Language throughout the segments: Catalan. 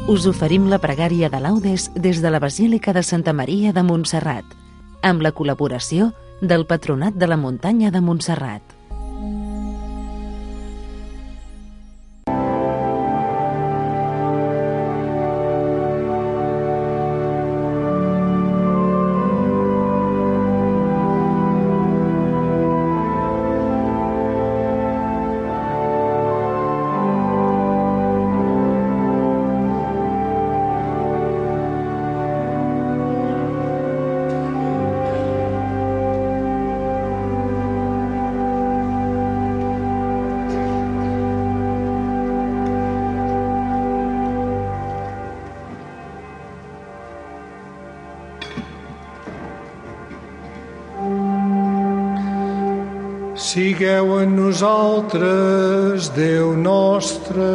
us oferim la pregària de laudes des de la Basílica de Santa Maria de Montserrat, amb la col·laboració del Patronat de la Muntanya de Montserrat. Sigueu en nosaltres, Déu nostre.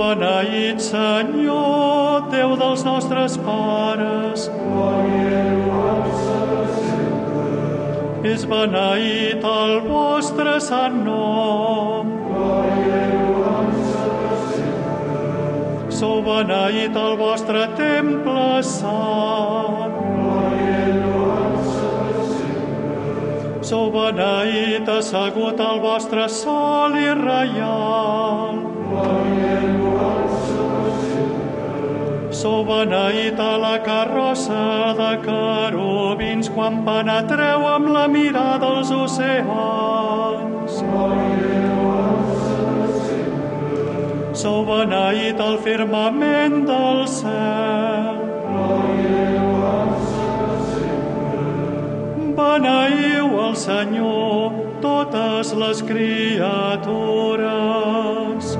beneït, Senyor, Déu dels nostres pares. És beneït el vostre sant nom. Sou beneït el vostre temple sant. Sou beneït assegut al vostre sol i reial. Sou beneït a la carrossa de querubins quan penetreu amb la mirada als oceans. Sou beneït al firmament del cel. Beneiu el Senyor totes les criatures.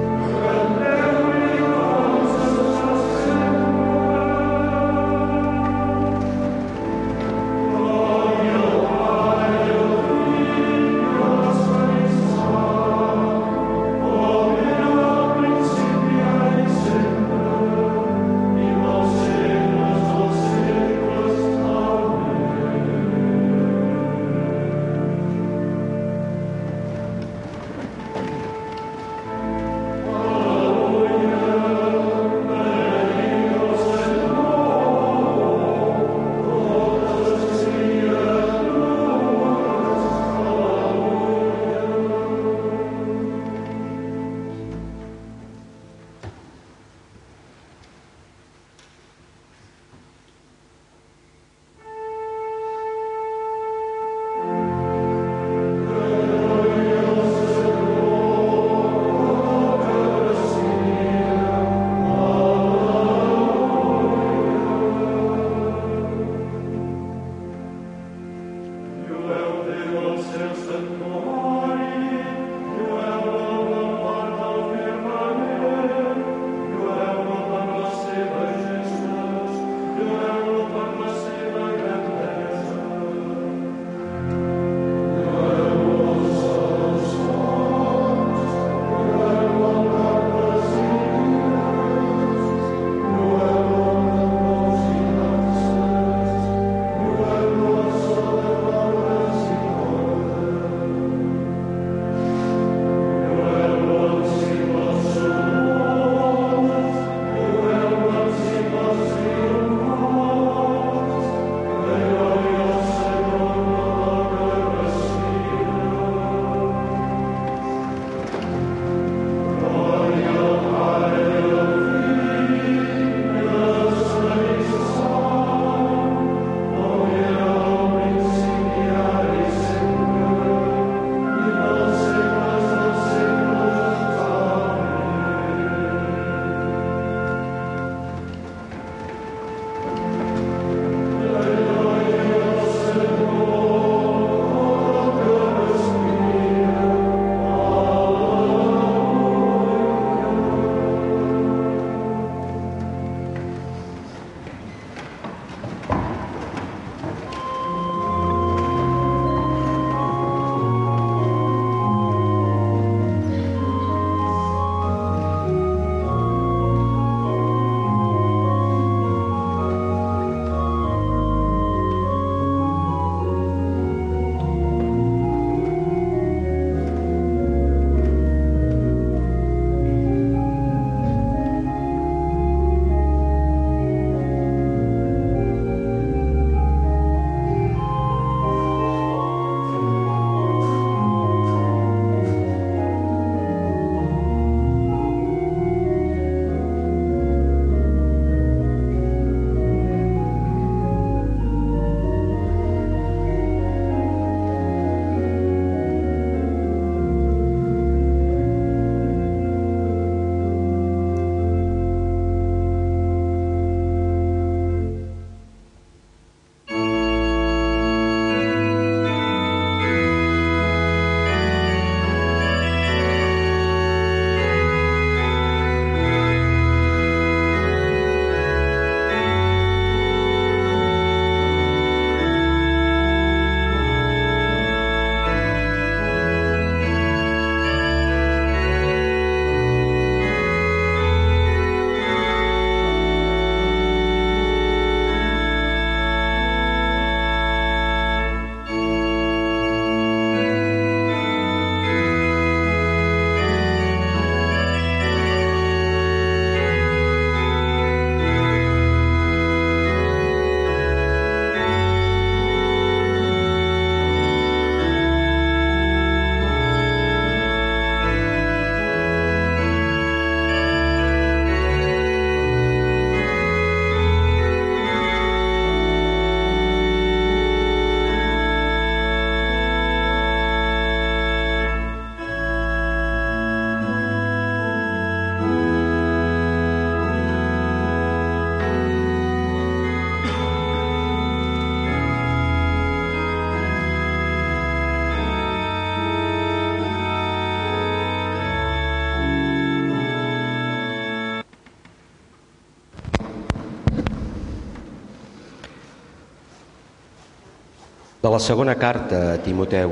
De la segona carta a Timoteu.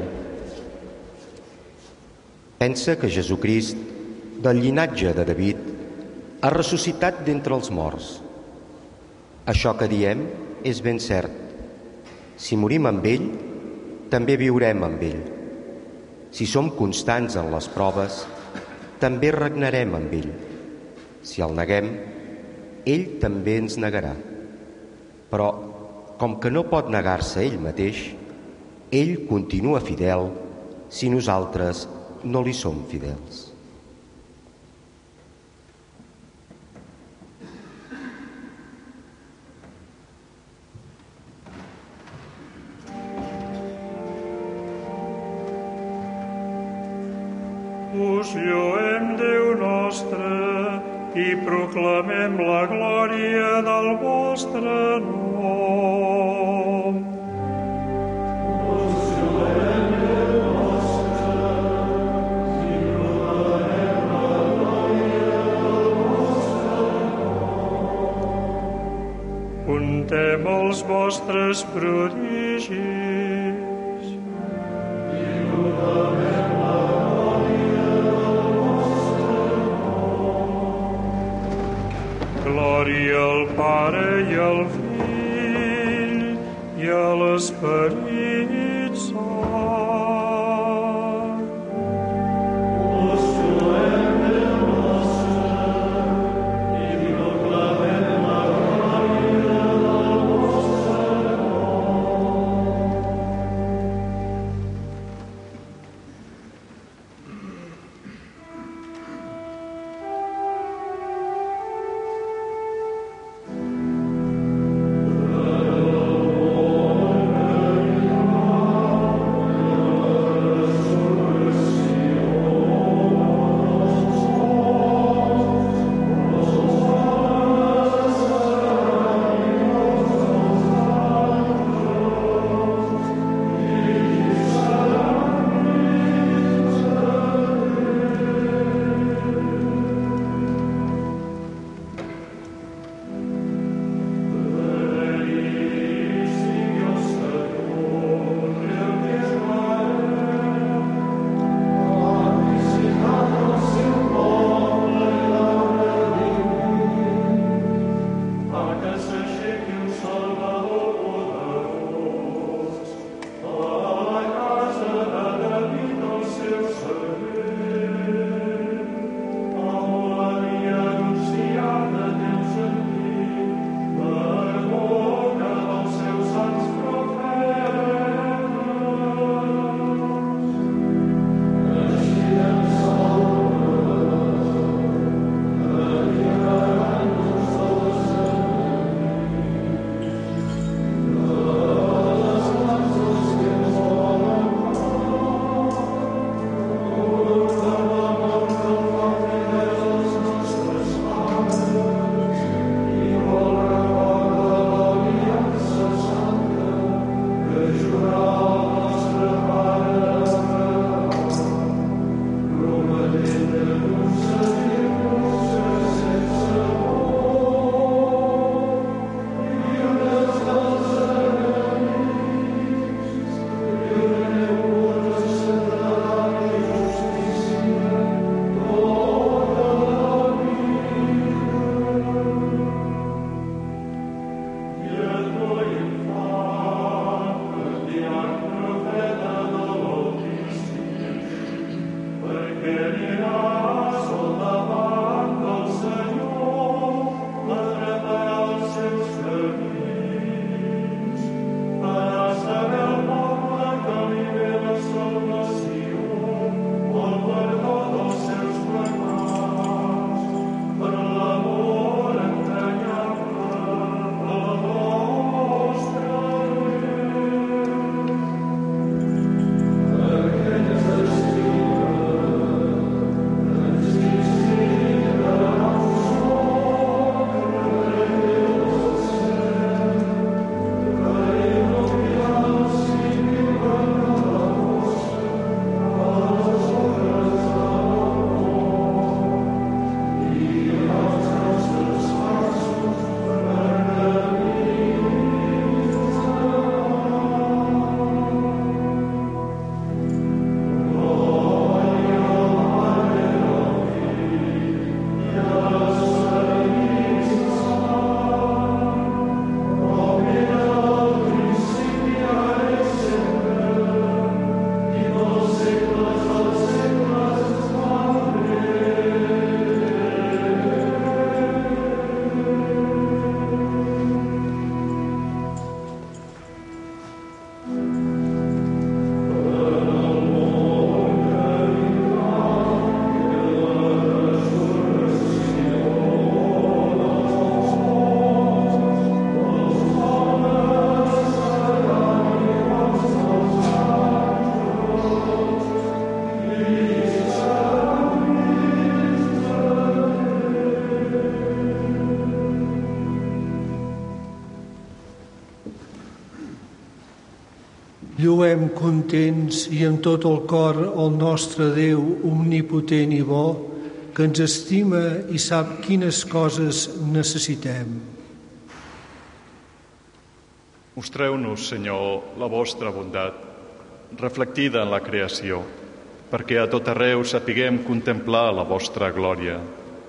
Pensa que Jesucrist, del llinatge de David, ha ressuscitat d'entre els morts. Això que diem és ben cert. Si morim amb ell, també viurem amb ell. Si som constants en les proves, també regnarem amb ell. Si el neguem, ell també ens negarà. Però, com que no pot negar-se ell mateix, ell continua fidel si nosaltres no li som fidels. Us lloem, Déu nostre, i proclamem la glòria del vostre nom. Us lloem, Déu nostre, i proclamem la glòria del vostre nom. Contem els vostres prodigis i proclamem glòria al Pare i al Fill i a l'Esperit Sant. Us lloem, Déu nostre, i proclamem la glòria del vostre nom. Lluem contents i amb tot el cor el nostre Déu omnipotent i bo, que ens estima i sap quines coses necessitem. Mostreu-nos, Senyor, la vostra bondat, reflectida en la creació, perquè a tot arreu sapiguem contemplar la vostra glòria.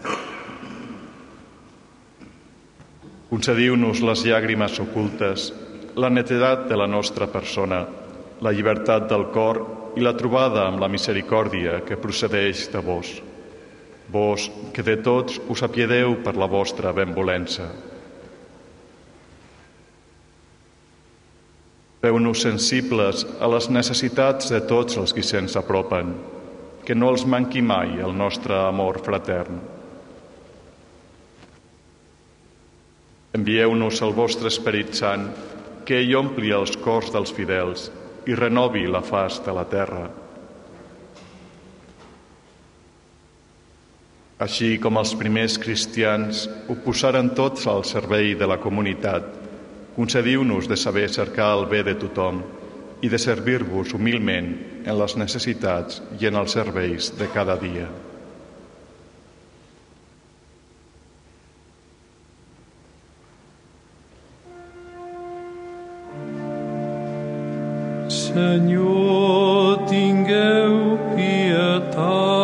Concediu-nos les llàgrimes ocultes, la netedat de la nostra persona, la llibertat del cor i la trobada amb la misericòrdia que procedeix de vos. Vos, que de tots us apiedeu per la vostra benvolença. Feu-nos sensibles a les necessitats de tots els qui se'ns apropen, que no els manqui mai el nostre amor fratern. Envieu-nos el vostre Esperit Sant, que ell ompli els cors dels fidels i renovi la faç de la terra. Així com els primers cristians ho posaren tots al servei de la comunitat, concediu-nos de saber cercar el bé de tothom i de servir-vos humilment en les necessitats i en els serveis de cada dia. Senyor, tingueu pietat.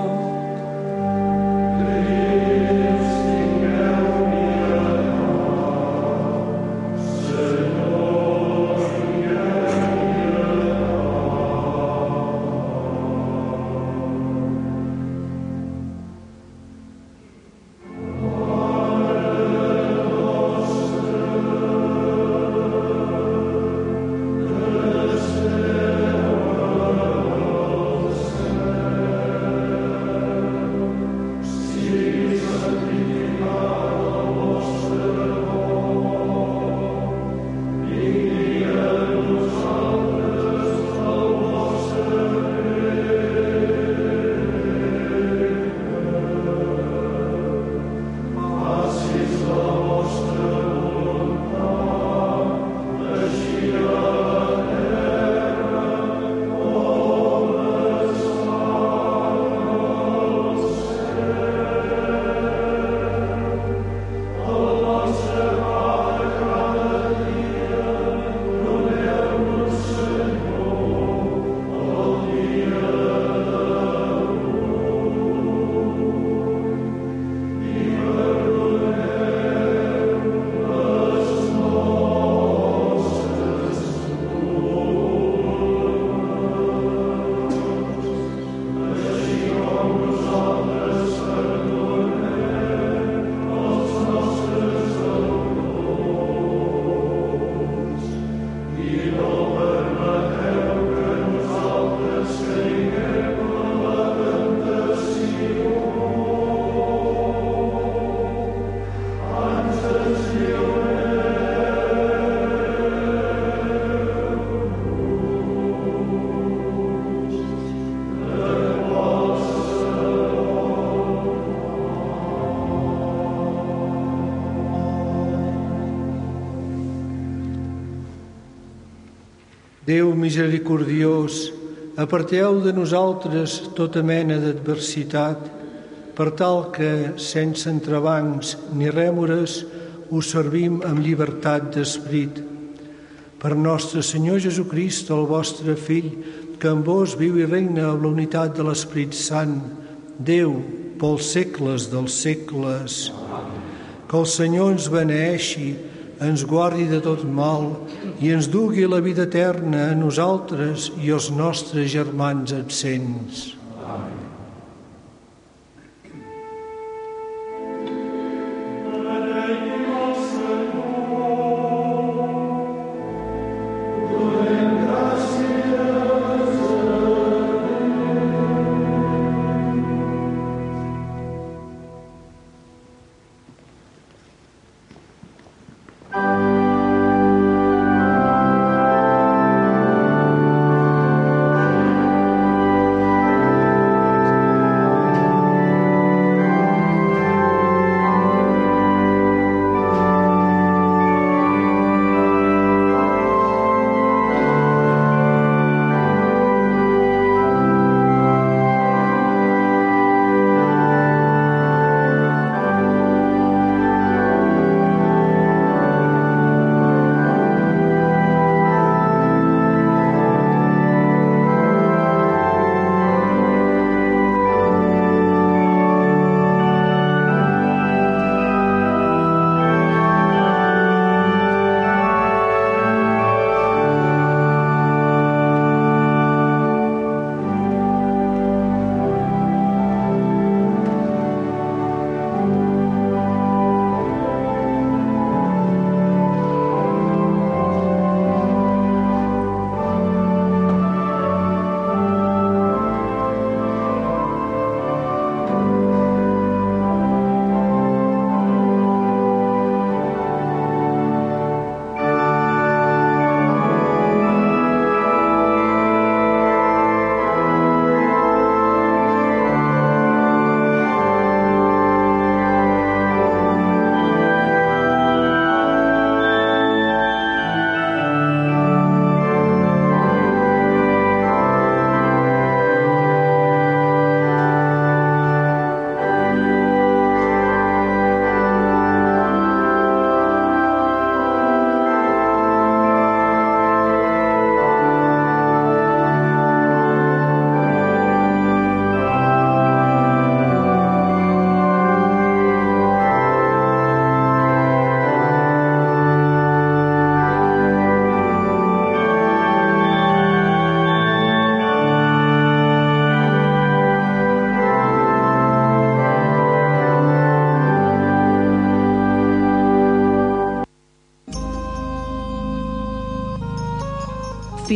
Déu misericordiós, aparteu de nosaltres tota mena d'adversitat, per tal que, sense entrebancs ni rèmores, us servim amb llibertat d'esperit. Per nostre Senyor Jesucrist, el vostre Fill, que amb vos viu i regna amb la unitat de l'Esperit Sant, Déu, pels segles dels segles. Que el Senyor ens beneeixi, ens guardi de tot mal i ens dugui la vida eterna a nosaltres i als nostres germans absents. Amén.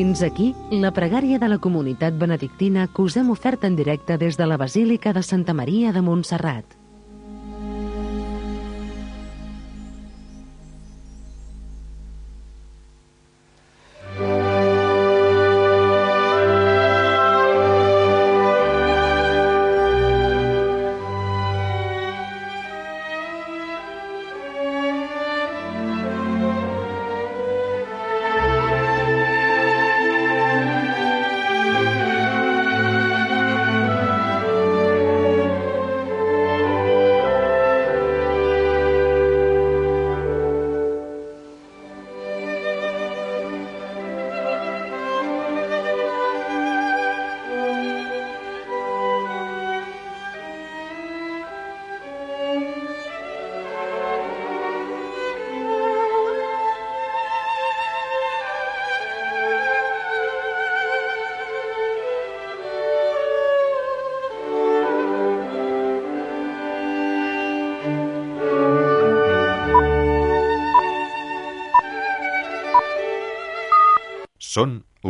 Fins aquí la pregària de la comunitat benedictina que us hem ofert en directe des de la Basílica de Santa Maria de Montserrat. Són